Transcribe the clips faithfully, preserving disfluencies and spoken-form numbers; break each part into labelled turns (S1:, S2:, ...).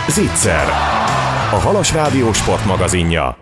S1: Zicser, a Halas Rádió sportmagazinja.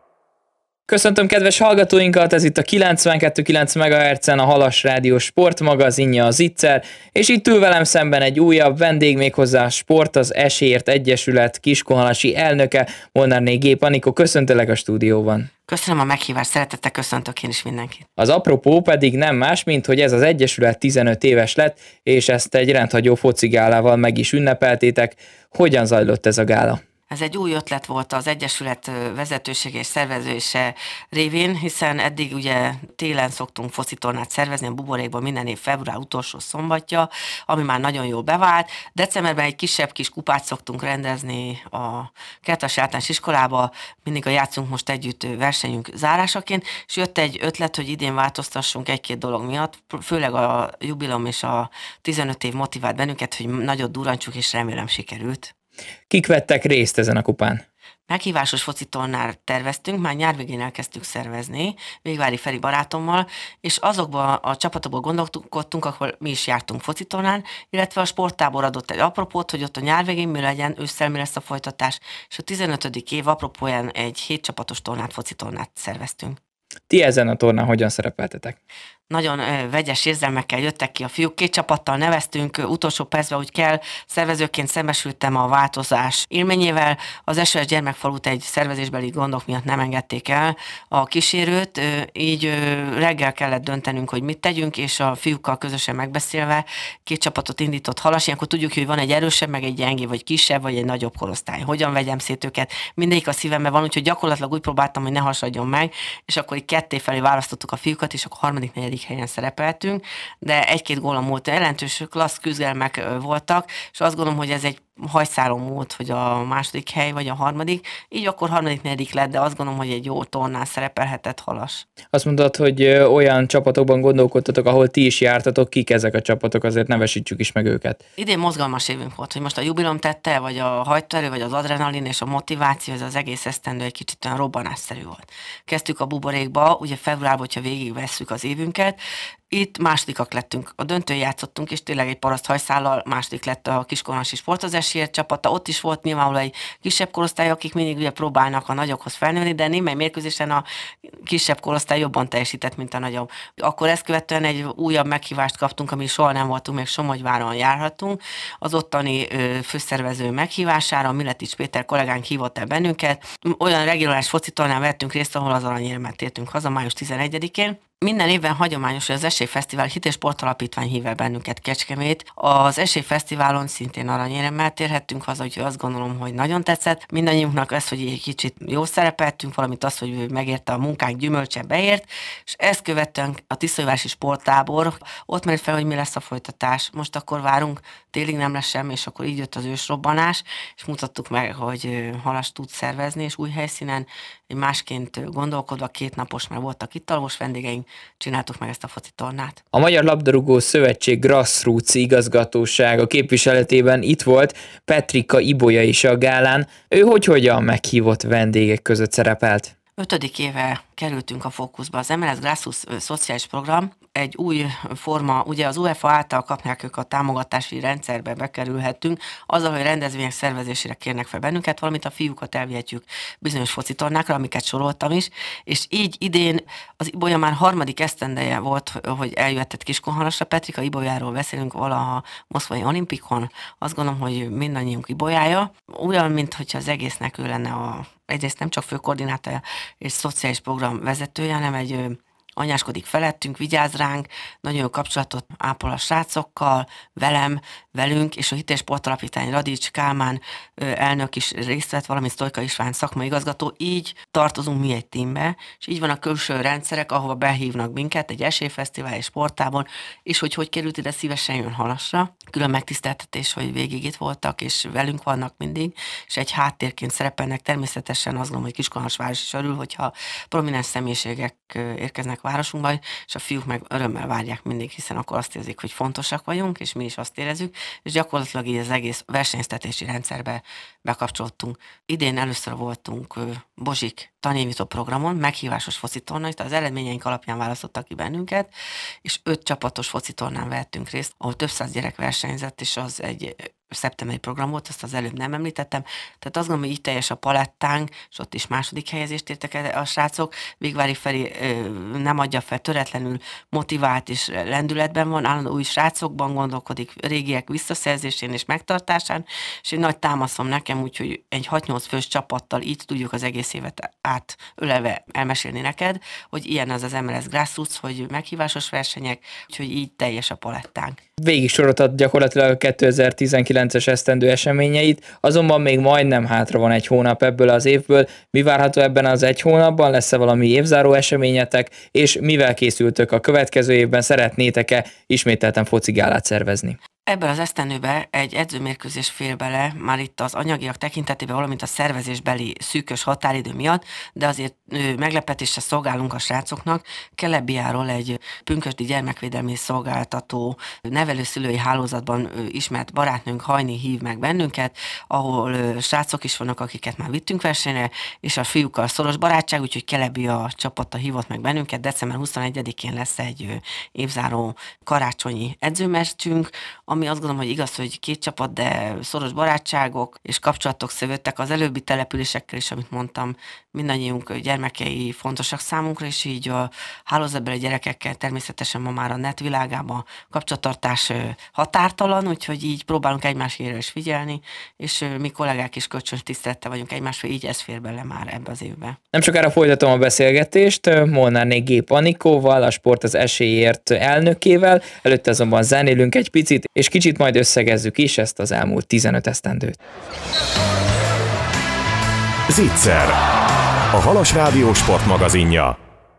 S2: Köszöntöm kedves hallgatóinkat, ez itt a kilencvenkettő kilenc megahertzen a Halas Rádió sportmagazinja, a Zicser, és itt ül velem szemben egy újabb vendég, méghozzá a Sport az Esélyért Egyesület kiskunhalasi elnöke, Molnárné Gép Anikó. Köszöntelek a stúdióban.
S3: Köszönöm a meghívást, szeretettel köszöntök én is mindenkit.
S2: Az apropó pedig nem más, mint hogy ez az egyesület tizenöt éves lett, és ezt egy rendhagyó focigálával meg is ünnepeltétek. Hogyan zajlott ez a gála?
S3: Ez egy új ötlet volt az Egyesület vezetősége és szervezése révén, hiszen eddig ugye télen szoktunk focitornát szervezni a Buborékban minden év február utolsó szombatja, ami már nagyon jól bevált. Decemberben egy kisebb kis kupát szoktunk rendezni a Kertvasi Általános Iskolába, mindig a Játszunk Most Együtt versenyünk zárásaként, és jött egy ötlet, hogy idén változtassunk egy-két dolog miatt, főleg a jubileum és a tizenöt év motivált bennünket, hogy nagyot durancsuk, és remélem sikerült.
S2: Kik vettek részt ezen a kupán?
S3: Meghívásos focitornát terveztünk, már nyár végén elkezdtük szervezni, Végvári Feri barátommal, és azokban a csapatokból gondolkodtunk, ahol mi is jártunk focitornán, illetve a sporttábor adott egy apropót, hogy ott a nyár végén mi legyen, ősszel mi lesz a folytatás, és a tizenötödik év apropóján egy hét csapatos tornát, focitornát szerveztünk.
S2: Ti ezen a tornán hogyan szerepeltetek?
S3: Nagyon ö, vegyes érzelmekkel jöttek ki a fiúk, két csapattal neveztünk, ö, utolsó percben, úgy kell, szervezőként szembesültem a változás élményével. Az es o es Gyermekfalut egy szervezésbeli gondok miatt nem engedték el a kísérőt, ö, így ö, reggel kellett döntenünk, hogy mit tegyünk, és a fiúkkal közösen megbeszélve két csapatot indított Halas. Ilyenkor tudjuk, hogy van egy erősebb, meg egy gyengébb, vagy kisebb, vagy egy nagyobb korosztály. Hogyan vegyem szét őket? Mindegyik a szívemben van, úgyhogy gyakorlatilag úgy próbáltam, hogy ne hasadjon meg, és akkor így ketté felé választottuk a fiúkat, és akkor harmadik, negyedik helyen szerepeltünk, de egy-két gólom volt, jelentős klassz küzdelmek voltak, és azt gondolom, hogy ez egy hajszálon volt, hogy a második hely vagy a harmadik, így akkor harmadik, negyedik lett, de azt gondolom, hogy egy jó tornán szerepelhetett Halas.
S2: Azt mondtad, hogy olyan csapatokban gondolkodtatok, ahol ti is jártatok, kik ezek a csapatok, azért nevesítsük is meg őket.
S3: Idén mozgalmas évünk volt, hogy most a jubileum tette, vagy a hajtóerő, vagy az adrenalin és a motiváció, ez az egész esztendő egy kicsit olyan robbanásszerű volt. Kezdtük a Buborékba, ugye februárban, hogyha végigvesszük az évünket, itt másodikak lettünk, a döntőn játszottunk, és tényleg egy paraszt hajszállal második lett a kiskunhalasi Sport az Esélyért csapata. Ott is volt nyilvánvalóan egy kisebb korosztály, akik mindig ugye próbálnak a nagyokhoz felnőni, de némely mérkőzésen a kisebb korosztály jobban teljesített, mint a nagyobb. Akkor ezt követően egy újabb meghívást kaptunk, ami soha nem voltunk, még Somogyváron járhatunk. Az ottani ö, főszervező meghívására Miletics Péter kollégánk hívott el bennünket. Olyan regionális focitornán vettünk részt, ahol az aranyérmet tértünk haza május tizenegyedikén. Minden évben hagyományos, hogy az Esélyfesztivál Hit- és Sportalapítvány hív el bennünket Kecskemét. Az Esélyfesztiválon szintén aranyéremmel térhettünk haza, úgyhogy azt gondolom, hogy nagyon tetszett. Mindannyiunknak ez, hogy egy kicsit jó szerepeltünk, valamint az, hogy megérte a munkánk gyümölcse beért, és ezt követően a Tiszaújvárosi Sporttábor, ott merült fel, hogy mi lesz a folytatás. Most akkor várunk, télig nem lesz semmi, és akkor így jött az ősrobbanás, és mutattuk meg, hogy Halas tud szervezni, és új helyszínen, másként gondolkodva, két napos, mert voltak itt alvos vendégeink, csináltuk meg ezt a focitornát.
S2: A Magyar Labdarúgó Szövetség Grassroots igazgatósága képviseletében itt volt Petrika Ibolya is a gálán. Ő hogy-hogyan meghívott vendégek között szerepelt?
S3: Ötödik éve kerültünk a fókuszba. Az em el es Grassroots szociális program egy új forma, ugye az UEFA által kapják ők a támogatási rendszerbe bekerülhetünk, azzal, hogy rendezvények szervezésére kérnek fel bennünket, valamint a fiúkat elvihetjük bizonyos focitornákra, amiket soroltam is, és így idén az Ibolya már harmadik esztendeje volt, hogy eljöhetett Kiskunhalasra. Petrika Ibolyáról beszélünk valaha moszkvai olimpikon, azt gondolom, hogy mindannyiunk Ibolyája, olyan, mintha az egésznek ő lenne a egyrészt nem csak főkoordinátor és szociális program vezetője, hanem egy anyáskodik felettünk, vigyáz ránk, nagyon jó kapcsolatot ápol a srácokkal, velem, velünk, és a Hit- és Sportalapítvány Radics Kálmán elnök is részt vett, valamint Sztojka István szakmai igazgató, így tartozunk mi egy tímbe, és így van a külső rendszerek, ahova behívnak minket, egy esélyfesztivál, egy sporttábor, és hogy hogy került ide, szívesen jön Halasra. Külön megtiszteltetés, hogy végig itt voltak, és velünk vannak mindig, és egy háttérként szerepelnek. Természetesen azt gondolom, hogy Kiskunhalasváros is örül, hogyha prominens személyiségek érkeznek városunkban, és a fiúk meg örömmel várják mindig, hiszen akkor azt érzik, hogy fontosak vagyunk, és mi is azt érezzük, és gyakorlatilag így az egész versenyztetési rendszerbe bekapcsoltunk. Idén először voltunk Bozsik tanévító programon, meghívásos focitornán, itt az eredményeink alapján választottak ki bennünket, és öt csapatos focitornán vettünk részt, ahol több száz gyerek versenyzett, és az egy szeptemberi program volt, azt az előbb nem említettem. Tehát azt gondolom, hogy így teljes a palettánk, és ott is második helyezést értek el a srácok. Végvári Feri nem adja fel, töretlenül motivált és lendületben van, állandó új srácokban gondolkodik, régiek visszaszerzésén és megtartásán, és egy nagy támaszom nekem, úgyhogy egy hat-nyolc fős csapattal így tudjuk az egész évet átölelve elmesélni neked, hogy ilyen az az em el es Grassroots, hogy meghívásos versenyek, úgyhogy így teljes a palettánk.
S2: Végig soroltad gyakorlatilag a kétezer-tizenkilences esztendő eseményeit, azonban még majdnem hátra van egy hónap ebből az évből. Mi várható ebben az egy hónapban? Lesz-e valami évzáró eseményetek, és mivel készültök a következő évben? Szeretnétek-e ismételten focigálát szervezni?
S3: Ebben az esztendőben egy edzőmérkőzés fér bele, már itt az anyagiak tekintetében, valamint a szervezésbeli szűkös határidő miatt, de azért meglepetésre szolgálunk a srácoknak. Kelebiáról egy pünkösdi gyermekvédelmi szolgáltató nevelőszülői hálózatban ismert barátnőnk Hajni hív meg bennünket, ahol srácok is vannak, akiket már vittünk versenyre, és a fiúkkal szoros barátság, úgyhogy Kelebia csapata hívott meg bennünket. december huszonegyedikén lesz egy évzáró karácsonyi edzőmeccsünk, ami azt gondolom, hogy igaz, hogy két csapat, de szoros barátságok és kapcsolatok szövődtek az előbbi településekkel is, amit mondtam, mindannyiunk gyermekei fontosak számunkra, és így a hálózatbeli gyerekekkel természetesen ma már a net világában kapcsolattartás határtalan, úgyhogy így próbálunk egymásére is figyelni, és mi kollégák is kölcsönös tisztelettel vagyunk egymásra, így ez fér bele már ebbe az évbe.
S2: Nem sokára folytatom a beszélgetést Molnárné Gép Anikóval, a Sport az esélyért elnökével, előtte azonban zenélünk egy picit, és kicsit majd összegezzük is ezt az elmúlt tizenöt esztendőt.
S1: Zicser, a Halas Rádió sportmagazinja.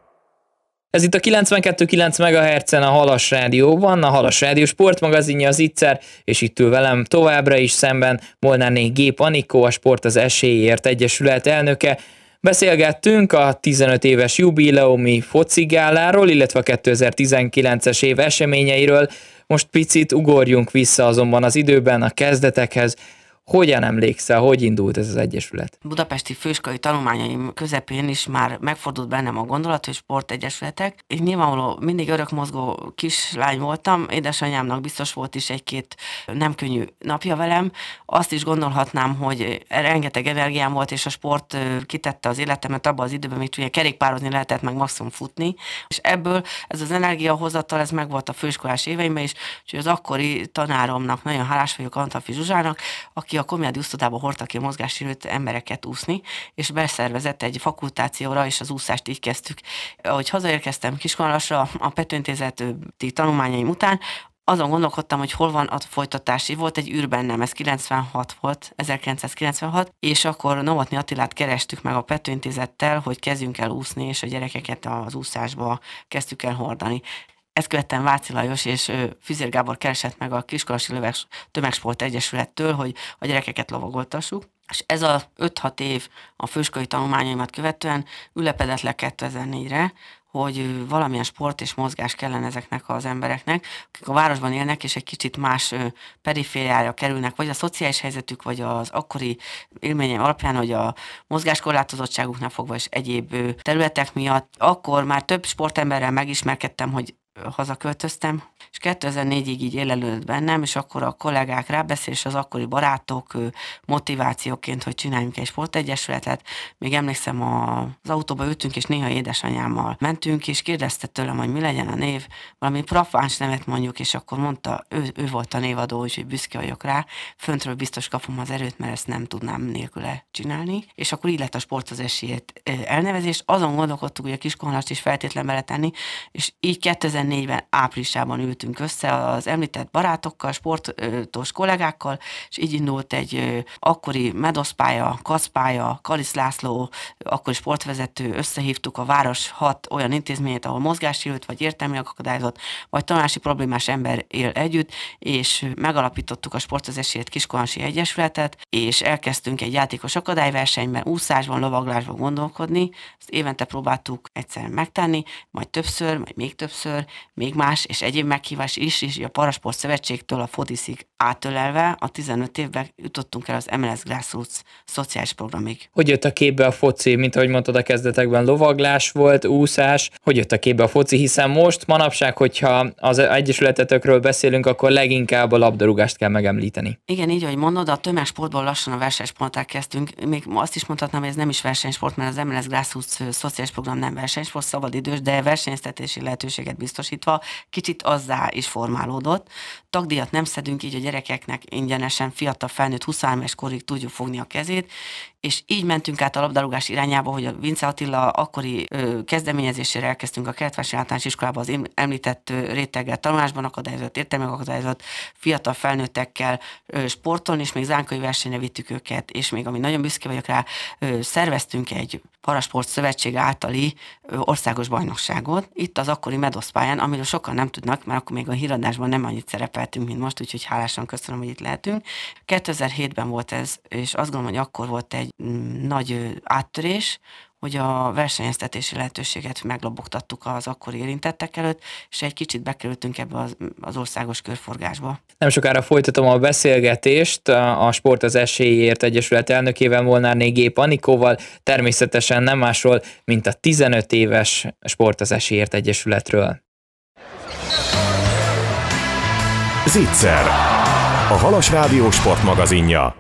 S2: Ez itt a kilencvenkettő kilenc megahertzen a Halas Rádióban, a Halas Rádió sportmagazinja az Zicser, és itt ül velem továbbra is szemben Molnárné Gép Anikó, a Sport az esélyért egyesület elnöke. Beszélgettünk a tizenöt éves jubileumi focigáláról, illetve a kétezer-tizenkilences év eseményeiről. Most picit ugorjunk vissza azonban az időben a kezdetekhez. Hogyan emlékszel, hogy indult ez az egyesület?
S3: Budapesti főiskolai tanulmányaim közepén is már megfordult bennem a gondolat, hogy sportegyesületek. Én nyilvánvalóan mindig örökmozgó kislány voltam, édesanyámnak biztos volt is egy-két nem könnyű napja velem. Azt is gondolhatnám, hogy rengeteg energiám volt, és a sport kitette az életemet abban az időben, amit ugye kerékpározni lehetett, meg maximum futni. És ebből ez az energiahozatal, ez megvolt a főiskolás éveimben is, úgyhogy az akkori tanáromnak nagyon hálás vagyok, Antalfi Zsuzsának, aki a Komjádi úszodában hordta ki a mozgássérült embereket úszni, és beszervezett egy fakultációra, és az úszást így kezdtük. Ahogy hazaérkeztem Kiskunhalasra a Pető Intézeti tanulmányaim után, azon gondolkodtam, hogy hol van a folytatási. Volt egy űr bennem, ez kilencvenhat volt, ezerkilencszázkilencvenhat, és akkor Novotny Attilát kerestük meg a Pető Intézettel, hogy kezdjünk el úszni, és a gyerekeket az úszásba kezdtük el hordani. Ezt követtem Váci Lajos és Füzér Gábor keresett meg a Kiskunhalasi Löveg Tömegsport Egyesülettől, hogy a gyerekeket lovagoltassuk. És ez a öt-hat év a főiskolai tanulmányaimat követően ülepedett le kétezer-négyre, hogy valamilyen sport és mozgás kellene ezeknek az embereknek, akik a városban élnek, és egy kicsit más perifériára kerülnek, vagy a szociális helyzetük, vagy az akkori élményeim alapján, hogy a mozgáskorlátozottságuknál fogva és egyéb területek miatt. Akkor már több sportemberrel megismerkedtem, hogy hazaköltöztem, és kétezer-négyig így élelődött bennem, és akkor a kollégák rábeszél, és az akkori barátok motivációként, hogy csináljunk egy sportegyesületet. Még emlékszem, az autóba ültünk, és néha édesanyámmal mentünk, és kérdezte tőlem, hogy mi legyen a név, valami profáns nevet mondjuk, és akkor mondta, ő, ő volt a névadó, úgyhogy büszke vagyok rá, föntről biztos kapom az erőt, mert ezt nem tudnám nélküle csinálni, és akkor így lett a Sport az esélyért elnevezés. Azon gondolkodtuk, hogy a Kiskunhalast is feltétlen beletenni, és így kétezer-négyben áprilisában ültünk össze az említett barátokkal, sportos kollégákkal, és így indult egy akkori medoszpálya, kaszpálya, Kalisz László, akkori sportvezető, összehívtuk a város hat olyan intézményét, ahol mozgássérült, vagy értelmi akadályozott, vagy tanulási problémás ember él együtt, és megalapítottuk a Sport az esélyért Kiskunhalasi Egyesületet, és elkezdtünk egy játékos akadályversenyben, úszásban, lovaglásban gondolkodni. Ezt évente próbáltuk egyszer megtenni, majd többször, majd még többször, még más és egyéb meghívás is, és a Parasport Szövetségtől a Fodiszig átölelve a tizenöt évben jutottunk el az em el es Grassroots szociális programig.
S2: Hogy jött a képbe a foci, mint ahogy mondtad a kezdetekben, lovaglás volt, úszás, hogy jött a képbe a foci, hiszen most manapság, hogyha az egyesületetekről beszélünk, akkor leginkább a labdarúgást kell megemlíteni.
S3: Igen, így, ahogy mondod, a tömegsportból lassan a versenysporttal kezdtünk. Még azt is mondhatnám, hogy ez nem is versenysport, mert az em el es Grassroots szociális program nem versenysport, szabadidős, de versenyeztetési lehetőséget biztosítva kicsit azzá is formálódott. Tagdíjat nem szedünk, így a gyerekeknek ingyenesen fiatal felnőtt huszonhárom éves korig tudjuk fogni a kezét, és így mentünk át a labdarúgás irányába, hogy a Vince Attila akkori ö, kezdeményezésére elkezdtünk a Keletvárosi Általános Iskolában az említett ö, réteggel tanulásban akadályozott, értelmileg akadályozott fiatal felnőttekkel ö, sportolni, és még zánkai versenyre vittük őket, és még, ami nagyon büszke vagyok rá, ö, szerveztünk egy Parasport Szövetség általi ö, országos bajnokságot, itt az akkori Medoszpályán, amiről sokan nem tudnak, mert akkor még a híradásban nem annyit szerepeltünk, mint most, úgyhogy hálásan köszönöm, hogy itt lehetünk. kétezer-hétben volt ez, és azt gondolom, hogy akkor volt egy nagy áttörés, hogy a versenyeztetési lehetőséget meglobogtattuk az akkori érintettek előtt, és egy kicsit bekerültünk ebbe az, az országos körforgásba.
S2: Nem sokára folytatom a beszélgetést a Sport az Esélyért Egyesület elnökével, Molnárné Gép Anikóval, természetesen nem másról, mint a tizenöt éves Sport az Esélyért Egyesületről.
S1: Zicser, a Halas Rádió sportmagazinja.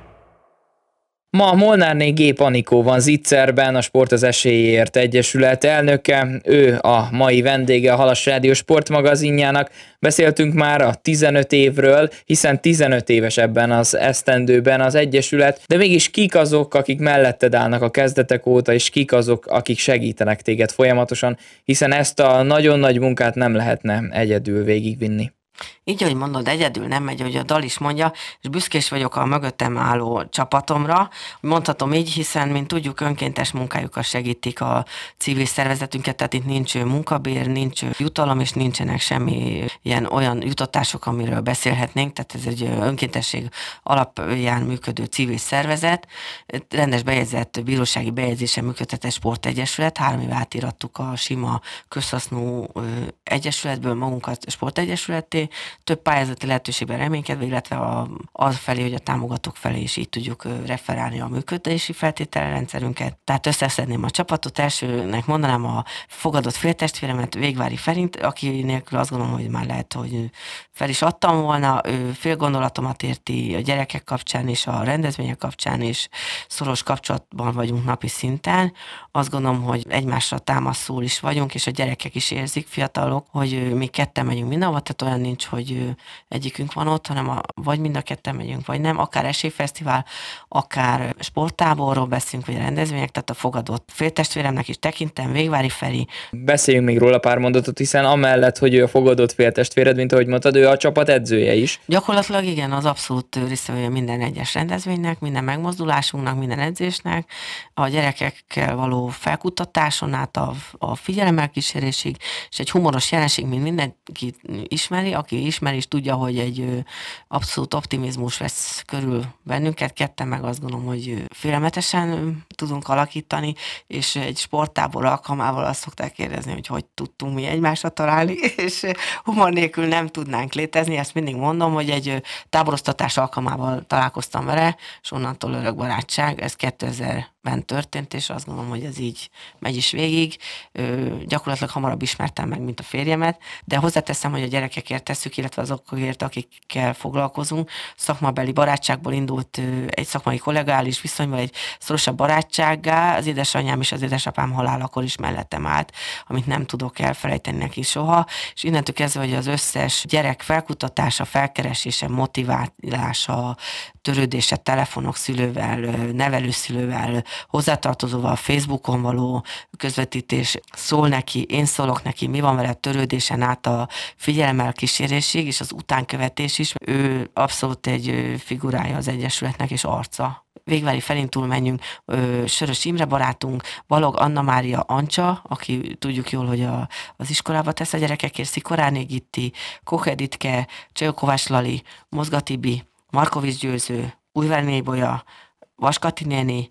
S2: Ma Molnárné Gép Anikó van Zitzerben, a Sport az Esélyért Egyesület elnöke. Ő a mai vendége a Halas Rádió sportmagazinjának. Beszéltünk már a tizenöt évről, hiszen tizenöt éves ebben az esztendőben az Egyesület, de mégis kik azok, akik melletted állnak a kezdetek óta, és kik azok, akik segítenek téged folyamatosan, hiszen ezt a nagyon nagy munkát nem lehetne egyedül végigvinni.
S3: Így, ahogy mondod, egyedül nem megy, hogy a dal is mondja, és büszkés vagyok a mögöttem álló csapatomra. Mondhatom így, hiszen, mint tudjuk, önkéntes munkájukkal segítik a civil szervezetünket, tehát itt nincs munkabér, nincs jutalom, és nincsenek semmi ilyen olyan jutatások, amiről beszélhetnénk, tehát ez egy önkéntesség alapján működő civil szervezet, rendes bejegyzett, bírósági bejegyzésen működtetett sportegyesület, három éve átírattuk a sima közhasznú egyesületből magunkat sportegyesületté, több pályázati lehetőségben reménykedve, illetve a, az felé, hogy a támogatók felé is így tudjuk referálni a működési feltételrendszerünket. Tehát összeszedném a csapatot, elsőnek mondanám a fogadott féltestvéremet, Végvári Ferint, aki nélkül azt gondolom, hogy már lehet, hogy fel is adtam volna, ő fél gondolatomat érti a gyerekek kapcsán és a rendezvények kapcsán, és szoros kapcsolatban vagyunk napi szinten. Azt gondolom, hogy egymásra támaszul is vagyunk, és a gyerekek is érzik, fiatalok, hogy mi ketten megyünk mindenhova, tehát olyan nincs, hogy egyikünk van ott, hanem a, vagy mind a ketten megyünk, vagy nem, akár esélyfesztivál, akár sporttáborról beszélünk, vagy rendezvények, tehát a fogadott féltestvéremnek is tekintem, Végvári Feri.
S2: Beszéljünk még róla pár mondatot, hiszen amellett, hogy ő a fogadott féltestvéred, mint ahogy mondtad, ő a csapat edzője is.
S3: Gyakorlatilag igen, az abszolút résztvevője minden egyes rendezvénynek, minden megmozdulásunknak, minden edzésnek, a gyerekekkel való felkutatáson át a, a figyelemmel kísérésig, és egy humoros jelenség, mint mindenki ismeri, aki ismeri és tudja, hogy egy abszolút optimizmus vesz körül bennünket, ketten meg azt gondolom, hogy félelmetesen tudunk alakítani, és egy sporttábor alkalmával azt szokták kérdezni, hogy hogy tudtunk mi egymásra találni, és humor nélkül nem tudnánk létezni, ezt mindig mondom, hogy egy táboroztatás alkalmával találkoztam vele, és onnantól örök barátság, ez kétezerben történt, és azt gondolom, hogy ez így megy is végig. Ö, gyakorlatilag hamarabb ismertem meg, mint a férjemet, de hozzáteszem, hogy a gyerekekért tesszük, illetve azokért, akikkel foglalkozunk. Szakmabeli barátságból indult egy szakmai kollegális viszonyban egy szorosabb barátsággá, az édesanyám és az édesapám halálakor is mellettem állt, amit nem tudok elfelejteni neki soha, és innentől kezdve, hogy az összes gyerek felkutatása, felkeresése, motiválása, törődése, telefonok szülővel, nevelőszülővel, hozzátartozóval, Facebookon való közvetítés, szól neki, én szólok neki, mi van vele, törődésen át a figyelemmel kísérésig, és az utánkövetés is. Ő abszolút egy figurája az Egyesületnek, és arca. Végvári Felin túl menjünk, Sörös Imre barátunk, Balog Anna Mária Ancsa, aki tudjuk jól, hogy a, az iskolába tesz a gyerekekért, Szikorárné Gitti, Koch Editke, Csajkovács Lali, Mozga Tibi, Markovics Győző, Újvárné Bolya, Vaskati néni,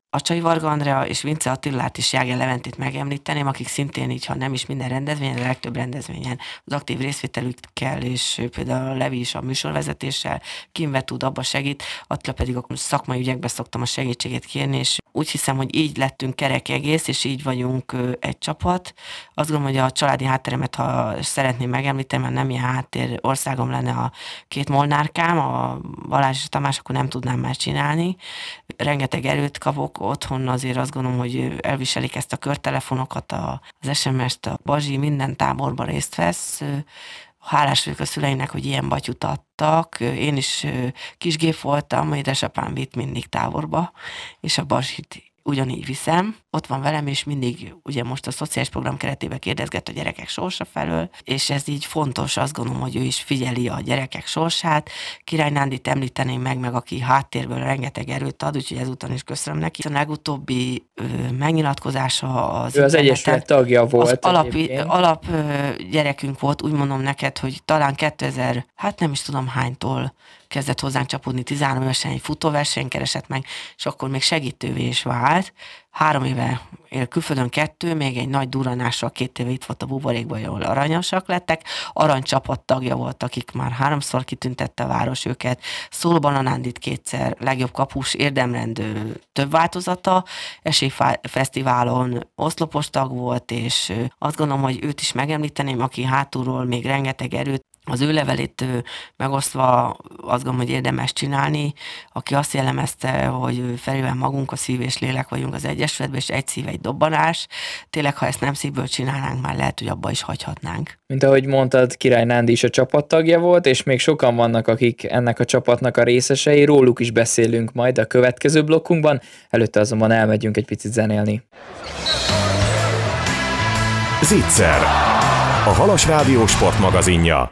S3: Acsai Varga Andrea és Vince Attilát és Jáger Leventét megemlíteném, akik szintén így, ha nem is minden rendezvényen, de legtöbb rendezvényen az aktív részvételükkel, és például Levi is a műsorvezetéssel, Kim tud, abba segít, Attila pedig a szakmai ügyekbe szoktam a segítségét kérni, és úgy hiszem, hogy így lettünk kerek egész, és így vagyunk egy csapat. Azt gondolom, hogy a családi hátteremet, ha szeretném megemlíteni, mert nem ilyen háttér országom lenne a két molnárkám, a Balázs és Tamás, akkor nem tudnám már csinálni. Rengeteg erőt kapok otthon, azért azt gondolom, hogy elviselik ezt a körtelefonokat, az es em est, a Bazsi minden táborban részt vesz. Hálás vagyok a szüleinek, hogy ilyen batyut adtak. Én is kisgép voltam, édesapám vitt mindig táborba, és a Bazsit ugyanígy viszem. Ott van velem, és mindig ugye most a szociális program keretében kérdezget a gyerekek sorsa felől, és ez így fontos, azt gondolom, hogy ő is figyeli a gyerekek sorsát. Király Nándit említeném meg, meg aki háttérből rengeteg erőt ad, úgyhogy ezúton is köszönöm neki. A legutóbbi ö, megnyilatkozása az
S2: ő az Egyesület tagja volt.
S3: Az alap, alap ö, gyerekünk volt, úgy mondom neked, hogy talán kétezer, hát nem is tudom hánytól kezdett hozzánk csapódni, tizenhárom évesen egy futóversenyt keresett meg, és akkor még segítővé is vált. Három éve él külföldön, kettő, még egy nagy durranással két éve itt volt a buborékban, jól aranyosak lettek. Aranycsapat tagja volt, akik már háromszor kitüntette a város őket. Szólóban a Nándit kétszer legjobb kapus, érdemrend több változata. Esélyfesztiválon oszlopos tag volt, és azt gondolom, hogy őt is megemlíteném, aki hátulról még rengeteg erőt, az ő levelét megosztva azt gondolom, hogy érdemes csinálni, aki azt jellemezte, hogy Ferivel magunk a szív és lélek vagyunk az Egyesületben, és egy szív, egy dobbanás. Tényleg, ha ezt nem szívből csinálnánk, már lehet, hogy abba is hagyhatnánk.
S2: Mint ahogy mondtad, Király Nándi is a csapattagja volt, és még sokan vannak, akik ennek a csapatnak a részesei, róluk is beszélünk majd a következő blokkunkban, előtte azonban elmegyünk egy picit zenélni.
S1: Zicser, a Halas Rádió sportmagazinja.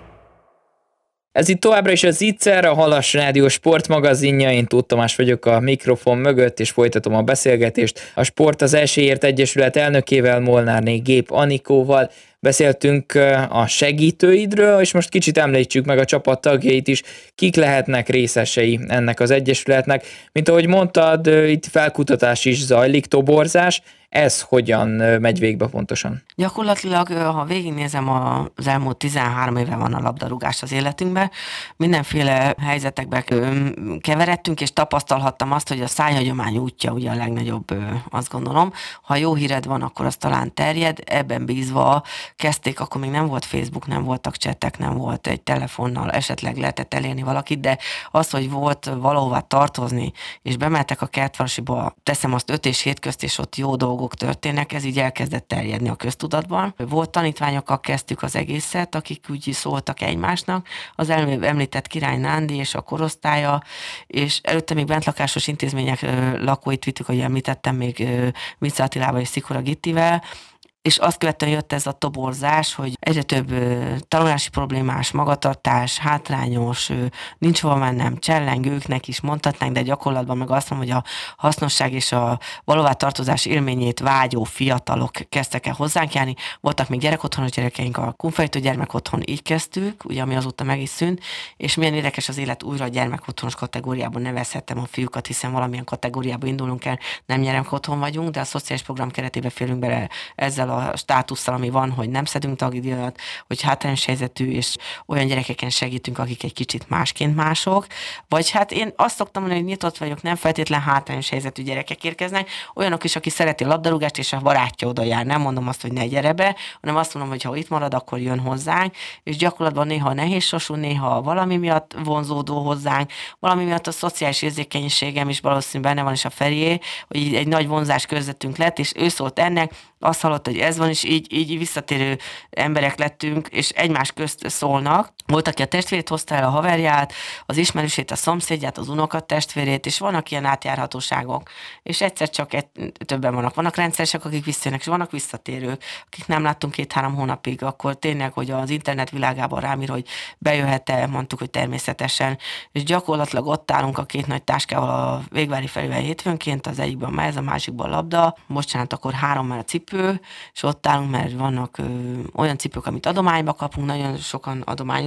S2: Ez itt továbbra is a Zicser, a Halas Rádió sportmagazinja, én Tóth Tamás vagyok a mikrofon mögött, és folytatom a beszélgetést. A Sport az Esélyért Egyesület elnökével, Molnárné Gép Anikóval beszéltünk a segítőidről, és most kicsit említsük meg a csapat tagjait is, kik lehetnek részesei ennek az egyesületnek. Mint ahogy mondtad, itt felkutatás is zajlik, toborzás. Ez hogyan megy végbe pontosan?
S3: Gyakorlatilag, ha végignézem, az elmúlt tizenhárom éve van a labdarúgás az életünkben. Mindenféle helyzetekbe keveredtünk, és tapasztalhattam azt, hogy a szájhagyomány útja ugye a legnagyobb, azt gondolom. Ha jó híred van, akkor az talán terjed. Ebben bízva kezdték, akkor még nem volt Facebook, nem voltak csetek, nem volt egy telefonnal, esetleg lehetett elérni valakit, de az, hogy volt valahová tartozni, és bemeltek a Kertvarosiba, teszem azt öt és hét közt, és ott jó dolgok történnek, ez így elkezdett terjedni a köztudatban. Volt tanítványokkal kezdtük az egészet, akik úgy szóltak egymásnak, az előbb említett Király Nándi és a korosztálya, és előtte még bentlakásos intézmények lakóit vittük, ahogy említettem, még Vince Attilával és Szikora Gittivel, és azt követően jött ez a toborzás, hogy egyre több tanulási problémás, magatartás, hátrányos, nincs hova mennem, csellengőknek is mondhatnánk, de gyakorlatban meg azt mondom, hogy a hasznosság és a valóvá tartozás élményét vágyó fiatalok kezdtek el hozzánk járni. Voltak még gyerekotthonos gyerekeink, a Kunfejtő gyermekotthon, így kezdtük, ugye, ami azóta meg is szűnt, és milyen érdekes az élet, újra a gyermekotthonos kategóriában nevezhettem a fiúkat, hiszen valamilyen kategóriába indulunk el, nem gyermekotthon vagyunk, de a szociális program keretében félünk bele ezzel a státusszal, ami van, hogy nem szedünk tagdíjat, hogy hátrányos helyzetű, és olyan gyerekeken segítünk, akik egy kicsit másként mások, vagy hát én azt szoktam mondani, hogy nyitott vagyok, nem feltétlen hátrányos helyzetű gyerekek érkeznek, olyanok is, aki szereti a labdarúgást, és a barátja oda jár. Nem mondom azt, hogy ne gyere be, hanem azt mondom, hogy ha itt marad, akkor jön hozzánk, és gyakorlatban néha nehéz sorsú, néha valami miatt vonzódó hozzánk, valami miatt a szociális érzékenységem is valószínűleg benne van, és a Ferié, hogy egy nagy vonzás körzetünk lett, és ő szólt ennek, azt hallott, hogy ez van, és így, így visszatérő emberek lettünk, és egymás közt szólnak. Volt, aki a testvérét hozta el, a haverját, az ismerősét, a szomszédját, az unokatestvérét, és vannak ilyen átjárhatóságok. És egyszer csak egy, többen vannak. Vannak rendszeresek, akik visszajönnek, és vannak visszatérők, akik nem láttunk két-három hónapig, akkor tényleg, hogy az internet világában rám ír, hogy bejöhet-e, mondtuk, hogy természetesen. És gyakorlatilag ott állunk a két nagy táskával a Végvári Ferivel hétfőnként, az egyikben már ez, a másikban labda. Bocsánat, akkor három már a cipő, és ott állunk, mert vannak ö, olyan cipők, amit adományba kapunk, nagyon sokan adományoznak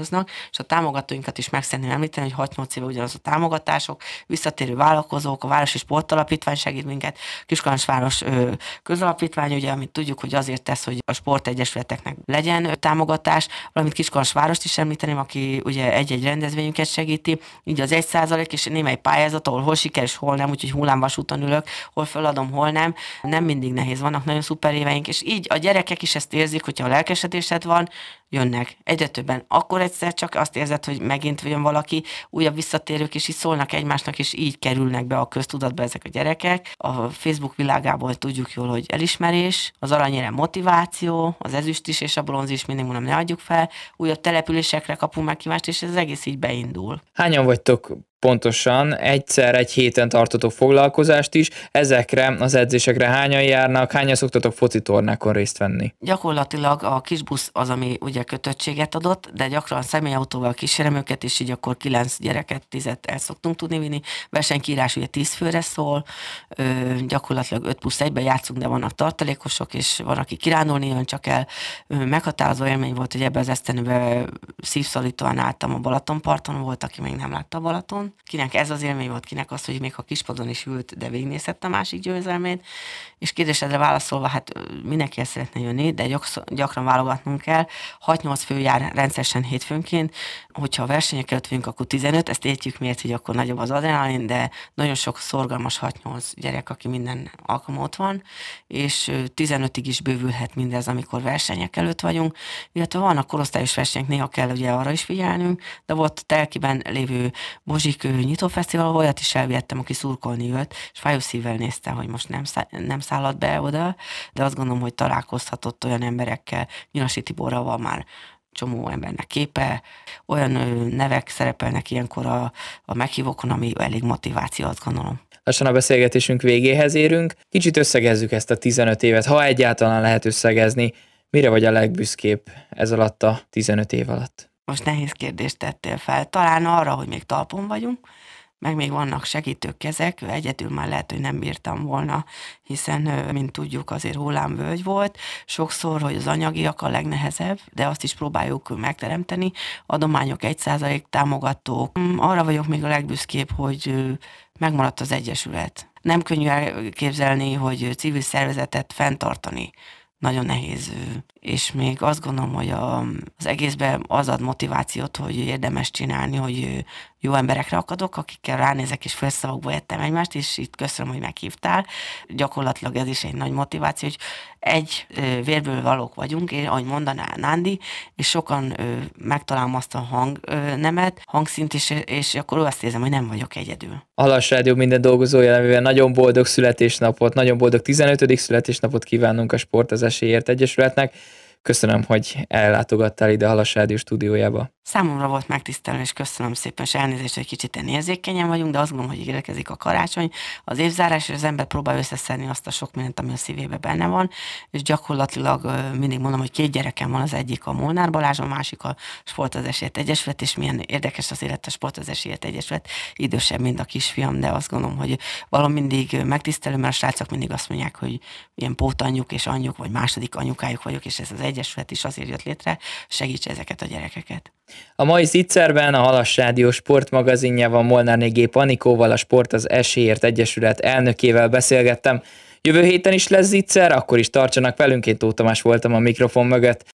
S3: dolgoznak, és a támogatóinkat is meg szeretném említeni, hogy hat-nyolc éve ugyanaz a támogatások, visszatérő vállalkozók, a Városi Sportalapítvány segít minket, Kiskunhalasváros közalapítvány, ugye, amit tudjuk, hogy azért tesz, hogy a sportegyesületeknek legyen támogatás, valamint Kiskunhalasvárost is említeném, aki ugye egy-egy rendezvényünket segíti, így az egy százalék és némely pályázat, ahol hol sikeres, hol nem, úgyhogy hullámvasúton ülök, hol feladom, hol nem. Nem mindig nehéz, vannak nagyon szuper éveink, és így a gyerekek is ezt érzik, hogyha a lelkesedésed van, jönnek egyre többen. Akkor egyszer csak azt érzed, hogy megint jön valaki, újabb visszatérők, és így szólnak egymásnak, és így kerülnek be a köztudatba ezek a gyerekek. A Facebook világából tudjuk jól, hogy elismerés, az aranyérem motiváció, az ezüst is és a bronz is, mindig mondom, ne adjuk fel, újabb településekre kapunk meghívást, és ez egész így beindul.
S2: Hányan vagytok pontosan? Egyszer egy héten tartotok foglalkozást is, ezekre az edzésekre hányan járnak, hányan szoktatok focitornákon részt venni?
S3: Gyakorlatilag a kisbusz az, ami ugye kötöttséget adott, de gyakran személyautóval kísérem őket, és így akkor kilenc gyereket, tízet el szoktunk tudni vinni. Versenykírás ugye tíz főre szól, ö, gyakorlatilag öt plusz egyben játszunk, de vannak tartalékosok, és van, aki kirándulni jön csak el. Ö, meghatározó élmény volt, hogy ebbe az esztendőben szívszorítóan álltam a Balatonparton, volt, aki még nem látta a Balaton. Kinek ez az élmény volt, kinek az, hogy még ha kispadon is ült, de végignézett a másik győzelmét. És kérdésedre válaszolva, hát mindenki el szeretne jönni, de gyakran válogatnunk kell. hat-nyolc fő jár rendszeresen hétfőnként, hogyha a versenyek előtt vagyunk, akkor tizenöt, ezt értjük miért, hogy akkor nagyobb az adrenalin, de nagyon sok szorgalmas hat-nyolc gyerek, aki minden alkalom ott van, és tizenötig is bővülhet mindez, amikor versenyek előtt vagyunk, illetve vannak korosztályos versenyek, néha kell ugye arra is figyelnünk, de volt Telkiben lévő Bozsik nyitófesztivál, olyat is elvihettem, aki szurkolni jött, és fájó szívvel nézte, hogy most nem, szá- nem szállott be oda, de azt gondolom, hogy találkozhatott olyan emberekkel, Nyilasi Tiborral van már csomó embernek képe, olyan nevek szerepelnek ilyenkor a, a meghívókon, ami elég motiváció, azt gondolom.
S2: Lassan a beszélgetésünk végéhez érünk. Kicsit összegezzük ezt a tizenöt évet, ha egyáltalán lehet összegezni. Mire vagy a legbüszkébb ez alatt a tizenöt év alatt?
S3: Most nehéz kérdést tettél fel. Talán arra, hogy még talpon vagyunk, meg még vannak segítő kezek, egyedül már lehet, hogy nem bírtam volna, hiszen, mint tudjuk, azért hullámvölgy volt. Sokszor, hogy az anyagiak a legnehezebb, de azt is próbáljuk megteremteni. Adományok egy százalék, támogatók. Arra vagyok még a legbüszkébb, hogy megmaradt az Egyesület. Nem könnyű elképzelni, hogy civil szervezetet fenntartani. Nagyon nehéz, és még azt gondolom, hogy a, az egészben az ad motivációt, hogy érdemes csinálni, hogy jó emberekre akadok, akikkel ránézek, és félszavakba ettem egymást, és itt köszönöm, hogy meghívtál. Gyakorlatilag ez is egy nagy motiváció, hogy egy vérből valók vagyunk, és ahogy mondaná Nándi, és sokan megtalálom azt a hangnemet, hangszint, és, és akkor azt érzem, hogy nem vagyok egyedül.
S2: A Halas Rádió minden dolgozója nevében nagyon boldog születésnapot, nagyon boldog tizenötödik születésnapot kívánunk a Sport az Esélyért Egyesületnek. Köszönöm, hogy ellátogattál ide a Halas Rádió stúdiójába.
S3: Számomra volt megtisztelő, és köszönöm szépen, és elnézést, hogy kicsit érzékenyen vagyunk, de azt gondolom, hogy érkezik a karácsony, az évzárás, és az ember próbál összeszedni azt a sok mindent, ami a szívébe benne van, és gyakorlatilag mindig mondom, hogy két gyerekem van, az egyik a Molnár Balázs, a másik a Sport az Esélyért Egyesület, és milyen érdekes az élet a Sport az Esélyért Egyesület, idősebb, mint a kisfiam, de azt gondolom, hogy valami mindig megtisztelő, mert a srácok mindig azt mondják, hogy ilyen pótanyjuk és anyjuk, vagy második anyukájuk vagyok, és ez az Egyesület is azért jött létre, segítse ezeket a gyerekeket.
S2: A mai Zicserben a Halas Rádió sportmagazinjában Molnárné G. Anikóval, a Sport az Esélyért Egyesület elnökével beszélgettem. Jövő héten is lesz Zicser, akkor is tartsanak velünk, én Tóth Tamás voltam a mikrofon mögött.